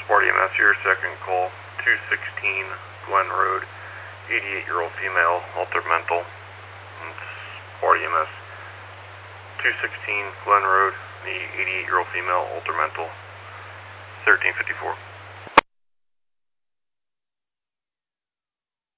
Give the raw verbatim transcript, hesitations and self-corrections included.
Sparty M S here, second call, two sixteen Glen Road, eighty-eight-year-old female, altered mental. It's Sparty M S, two sixteen Glen Road, the eighty-eight-year-old female, altered mental, thirteen fifty-four.